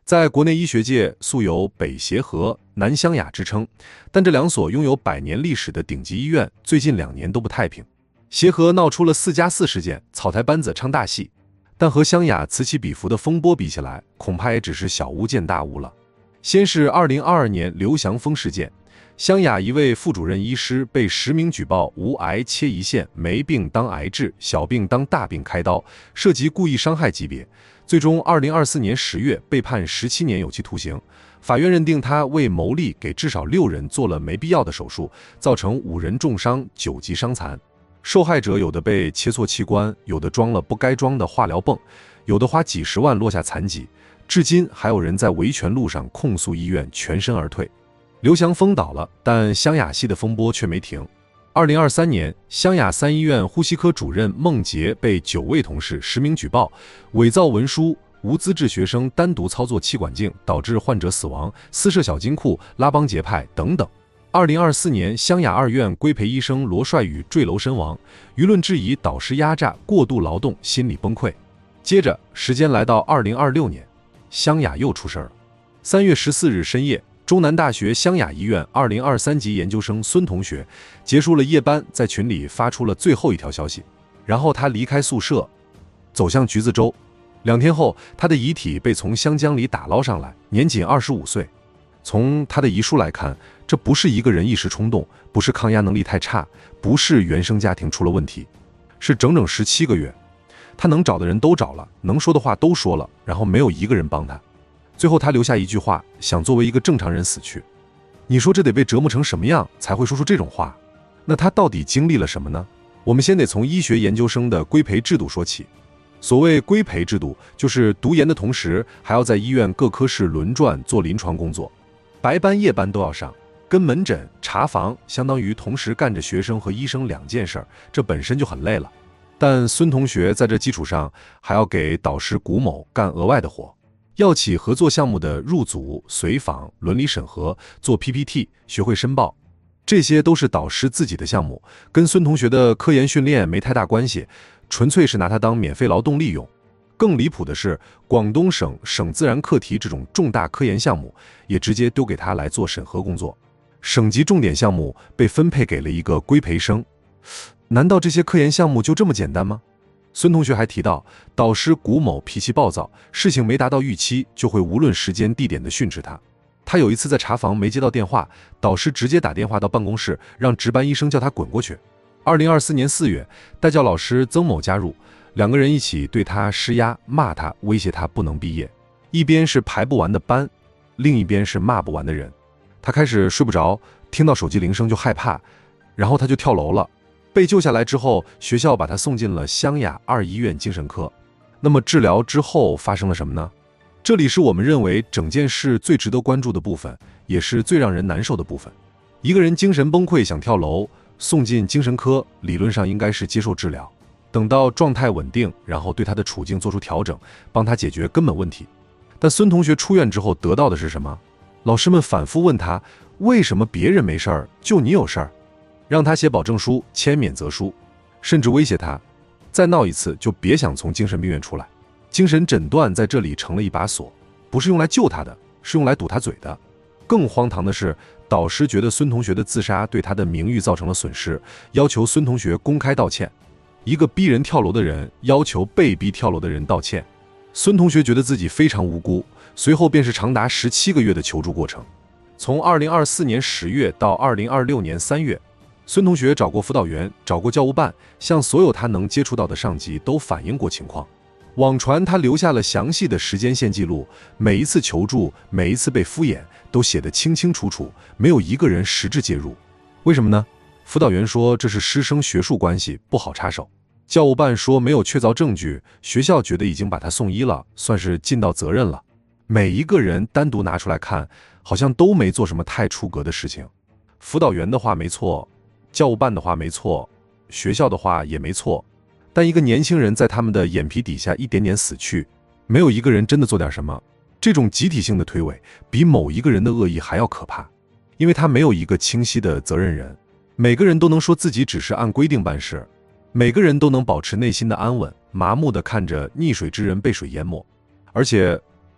在国内医学界素有北协和、南湘雅之称，但这两所拥有100年历史的顶级医院最近2年都不太平。协和闹出了4+4事件，草台班子唱大戏，但和湘雅此起彼伏的风波比起来，恐怕也只是小巫见大巫了。先是2022年刘祥峰事件，湘雅一位副主任医师被实名举报无癌切胰腺，没病当癌治，小病当大病开刀，涉及故意伤害级别，最终2024年10月被判17年有期徒刑。法院认定他为谋利给至少6人做了没必要的手术，造成5人重伤9级伤残。受害者有的被切错器官，有的装了不该装的化疗泵，有的花几十万落下残疾。至今还有人在维权路上控诉医院全身而退。刘祥峰倒了，但湘雅系的风波却没停。2023年，湘雅3医院呼吸科主任孟杰被9位同事实名举报，伪造文书、无资质学生单独操作气管镜，导致患者死亡，私设小金库、拉帮结派等等。2024年，湘雅2院规培医生罗帅宇坠楼身亡，舆论质疑导师压榨、过度劳动，心理崩溃。接着，时间来到2026年，湘雅又出事了。3月14日深夜，中南大学湘雅医院2023级研究生孙同学结束了夜班，在群里发出了最后一条消息，然后他离开宿舍，走向橘子洲。2天后，他的遗体被从湘江里打捞上来，年仅25岁。从他的遗书来看，这不是一个人一时冲动，不是抗压能力太差，不是原生家庭出了问题，是整整17个月。他能找的人都找了，能说的话都说了，然后没有一个人帮他。最后他留下一句话，想作为一个正常人死去。你说这得被折磨成什么样才会说出这种话？那他到底经历了什么呢？我们先得从医学研究生的规培制度说起。所谓规培制度，就是读研的同时还要在医院各科室轮转做临床工作，白班夜班都要上，跟门诊、查房相当于同时干着学生和医生2件事，这本身就很累了。但孙同学在这基础上还要给导师古某干额外的活，药企合作项目的入组、随访、伦理审核、做 PPT、学会申报，这些都是导师自己的项目，跟孙同学的科研训练没太大关系，纯粹是拿他当免费劳动利用。更离谱的是，广东省自然课题这种重大科研项目也直接丢给他来做审核工作，省级重点项目被分配给了一个规培生。难道这些科研项目就这么简单吗？孙同学还提到，导师古某脾气暴躁，事情没达到预期就会无论时间地点的训斥他。他有一次在查房没接到电话，导师直接打电话到办公室，让值班医生叫他滚过去。2024年4月，代教老师曾某加入，2个人一起对他施压，骂他，威胁他不能毕业。一边是排不完的班，另一边是骂不完的人。他开始睡不着，听到手机铃声就害怕，然后他就跳楼了。被救下来之后，学校把他送进了湘雅2医院精神科。那么治疗之后发生了什么呢？这里是我们认为整件事最值得关注的部分，也是最让人难受的部分。一个人精神崩溃想跳楼，送进精神科，理论上应该是接受治疗，等到状态稳定，然后对他的处境做出调整，帮他解决根本问题。但孙同学出院之后得到的是什么？老师们反复问他，为什么别人没事儿，就你有事儿？让他写保证书、签免责书，甚至威胁他，再闹一次就别想从精神病院出来。精神诊断在这里成了一把锁，不是用来救他的，是用来堵他嘴的。更荒唐的是，导师觉得孙同学的自杀对他的名誉造成了损失，要求孙同学公开道歉。一个逼人跳楼的人要求被逼跳楼的人道歉，孙同学觉得自己非常无辜，随后便是长达17个月的求助过程。从2024年10月到2026年3月，孙同学找过辅导员，找过教务办，向所有他能接触到的上级都反映过情况。网传他留下了详细的时间线记录，每一次求助，每一次被敷衍，都写得清清楚楚，没有一个人实质介入。为什么呢？辅导员说这是师生学术关系，不好插手。教务办说没有确凿证据，学校觉得已经把他送医了，算是尽到责任了。每一个人单独拿出来看，好像都没做什么太出格的事情。辅导员的话没错，教务办的话没错，学校的话也没错，但一个年轻人在他们的眼皮底下一点点死去，没有一个人真的做点什么。这种集体性的推诿比某一个人的恶意还要可怕，因为他没有一个清晰的责任人，每个人都能说自己只是按规定办事，每个人都能保持内心的安稳，麻木地看着溺水之人被水淹没，而且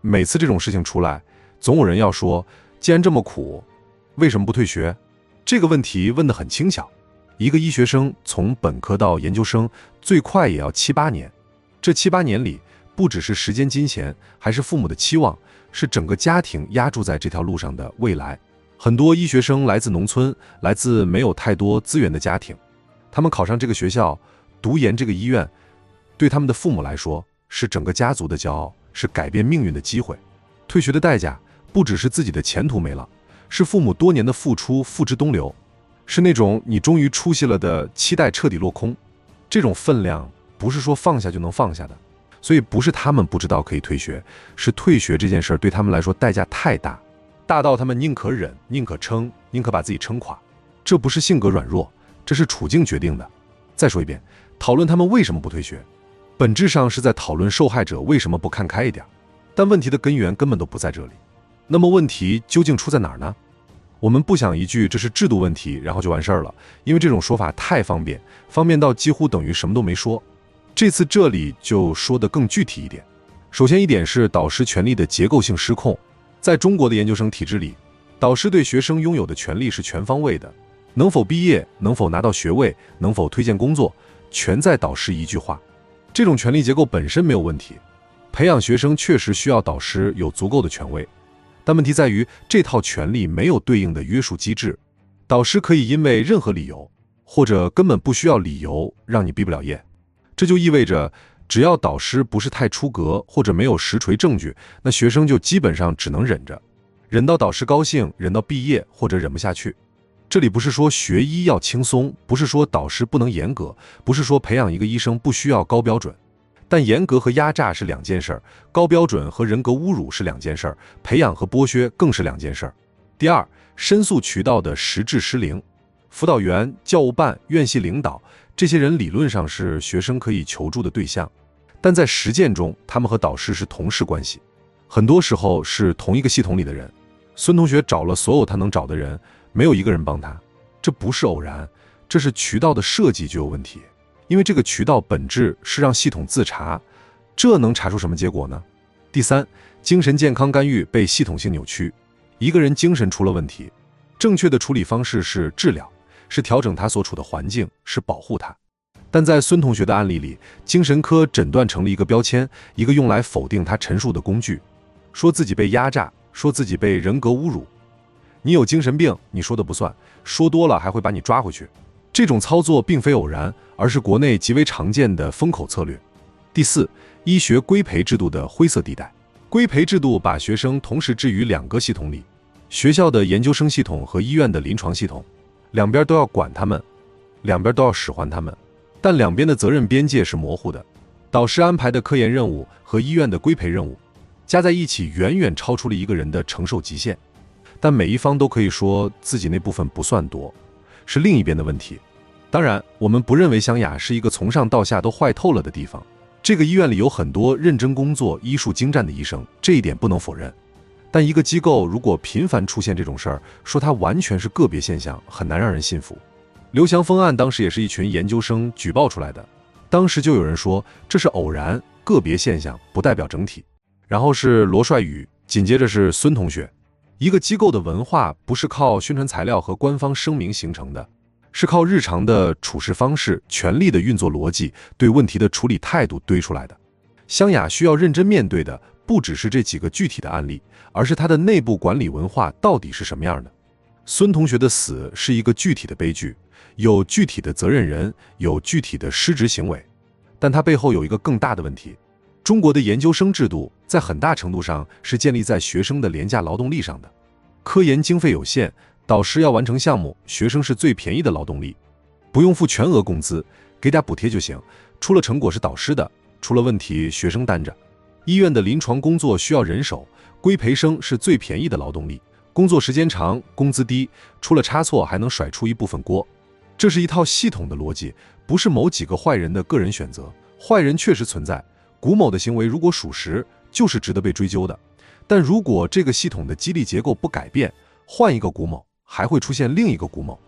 每次这种事情出来，总有人要说，既然这么苦，为什么不退学？这个问题问得很轻巧。一个医学生从本科到研究生，最快也要7、8年。这7、8年里，不只是时间金钱，还是父母的期望，是整个家庭压注在这条路上的未来。很多医学生来自农村，来自没有太多资源的家庭，他们考上这个学校，读研这个医院，对他们的父母来说，是整个家族的骄傲，是改变命运的机会。退学的代价，不只是自己的前途没了，是父母多年的付出付之东流，是那种你终于出息了的期待彻底落空。这种分量不是说放下就能放下的，所以不是他们不知道可以退学，是退学这件事对他们来说代价太大，大到他们宁可忍，宁可撑，宁可把自己撑垮。这不是性格软弱，这是处境决定的。再说一遍，讨论他们为什么不退学，本质上是在讨论受害者为什么不看开一点，但问题的根源根本都不在这里。那么问题究竟出在哪儿呢？我们不想一句这是制度问题，然后就完事儿了，因为这种说法太方便，方便到几乎等于什么都没说。这次这里就说得更具体一点。首先一点是导师权力的结构性失控。在中国的研究生体制里，导师对学生拥有的权利是全方位的，能否毕业，能否拿到学位，能否推荐工作，全在导师一句话。这种权力结构本身没有问题，培养学生确实需要导师有足够的权威，但问题在于这套权力没有对应的约束机制。导师可以因为任何理由，或者根本不需要理由让你毕不了业。这就意味着只要导师不是太出格，或者没有实锤证据，那学生就基本上只能忍着，忍到导师高兴，忍到毕业，或者忍不下去。这里不是说学医要轻松，不是说导师不能严格，不是说培养一个医生不需要高标准，但严格和压榨是两件事，高标准和人格侮辱是两件事，培养和剥削更是两件事。第二，申诉渠道的实质失灵。辅导员、教务办、院系领导，这些人理论上是学生可以求助的对象，但在实践中，他们和导师是同事关系，很多时候是同一个系统里的人。孙同学找了所有他能找的人，没有一个人帮他，这不是偶然，这是渠道的设计就有问题。因为这个渠道本质是让系统自查，这能查出什么结果呢？第三，精神健康干预被系统性扭曲。一个人精神出了问题，正确的处理方式是治疗，是调整他所处的环境，是保护他。但在孙同学的案例里，精神科诊断成了一个标签，一个用来否定他陈述的工具，说自己被压榨，说自己被人格侮辱。你有精神病，你说的不算，说多了还会把你抓回去。这种操作并非偶然，而是国内极为常见的风口策略。第四，医学规培制度的灰色地带。规培制度把学生同时置于两个系统里，学校的研究生系统和医院的临床系统，两边都要管他们，两边都要使唤他们，但两边的责任边界是模糊的。导师安排的科研任务和医院的规培任务加在一起，远远超出了一个人的承受极限，但每一方都可以说自己那部分不算多，是另一边的问题。当然，我们不认为湘雅是一个从上到下都坏透了的地方，这个医院里有很多认真工作、医术精湛的医生，这一点不能否认。但一个机构如果频繁出现这种事儿，说它完全是个别现象，很难让人信服。刘祥峰案当时也是一群研究生举报出来的，当时就有人说这是偶然，个别现象不代表整体。然后是罗帅宇，紧接着是孙同学。一个机构的文化不是靠宣传材料和官方声明形成的，是靠日常的处事方式、权力的运作逻辑、对问题的处理态度堆出来的。湘雅需要认真面对的不只是这几个具体的案例，而是它的内部管理文化到底是什么样的。孙同学的死是一个具体的悲剧，有具体的责任人，有具体的失职行为，但它背后有一个更大的问题。中国的研究生制度在很大程度上是建立在学生的廉价劳动力上的。科研经费有限，导师要完成项目，学生是最便宜的劳动力，不用付全额工资，给点补贴就行，出了成果是导师的，出了问题学生担着。医院的临床工作需要人手，规培生是最便宜的劳动力，工作时间长，工资低，出了差错还能甩出一部分锅。这是一套系统的逻辑，不是某几个坏人的个人选择。坏人确实存在，古某的行为如果属实，就是值得被追究的。但如果这个系统的激励结构不改变，换一个古某，还会出现另一个古某。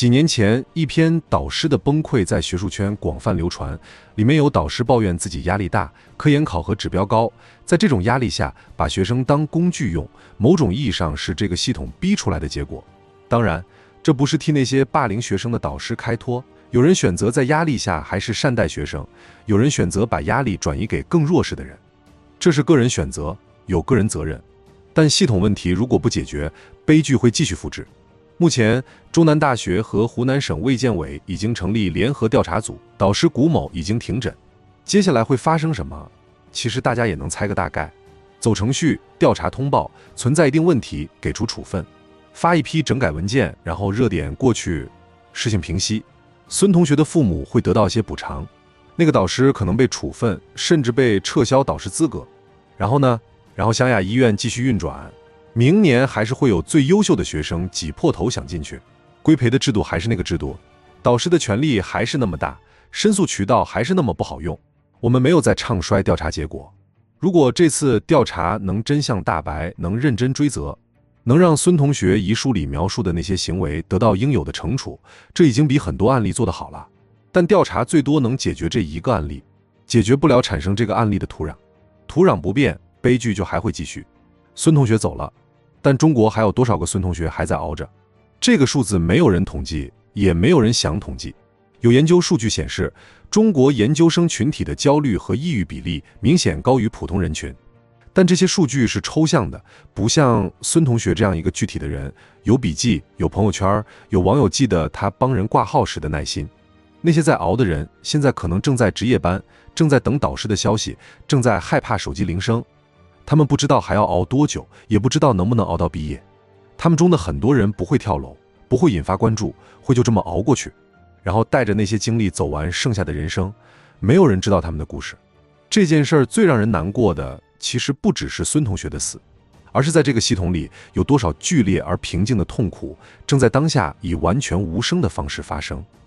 几年前，一篇导师的崩溃在学术圈广泛流传，里面有导师抱怨自己压力大，科研考核指标高，在这种压力下把学生当工具用，某种意义上是这个系统逼出来的结果。当然，这不是替那些霸凌学生的导师开脱，有人选择在压力下还是善待学生，有人选择把压力转移给更弱势的人，这是个人选择，有个人责任。但系统问题如果不解决，悲剧会继续复制。目前，中南大学和湖南省卫健委已经成立联合调查组，导师谷某已经停诊。接下来会发生什么？其实大家也能猜个大概。走程序，调查通报，存在一定问题，给出处分，发一批整改文件，然后热点过去，事情平息。孙同学的父母会得到一些补偿，那个导师可能被处分，甚至被撤销导师资格。然后呢？然后湘雅医院继续运转。明年还是会有最优秀的学生挤破头想进去，规培的制度还是那个制度，导师的权力还是那么大，申诉渠道还是那么不好用。我们没有在唱衰调查结果，如果这次调查能真相大白，能认真追责，能让孙同学遗书里描述的那些行为得到应有的惩处，这已经比很多案例做得好了。但调查最多能解决这一个案例，解决不了产生这个案例的土壤，土壤不变，悲剧就还会继续。孙同学走了，但中国还有多少个孙同学还在熬着？这个数字没有人统计，也没有人想统计。有研究数据显示，中国研究生群体的焦虑和抑郁比例明显高于普通人群。但这些数据是抽象的，不像孙同学这样一个具体的人，有笔记，有朋友圈，有网友记得他帮人挂号时的耐心。那些在熬的人，现在可能正在值夜班，正在等导师的消息，正在害怕手机铃声。他们不知道还要熬多久，也不知道能不能熬到毕业。他们中的很多人不会跳楼，不会引发关注，会就这么熬过去，然后带着那些经历走完剩下的人生。没有人知道他们的故事。这件事儿最让人难过的，其实不只是孙同学的死，而是在这个系统里有多少剧烈而平静的痛苦，正在当下以完全无声的方式发生。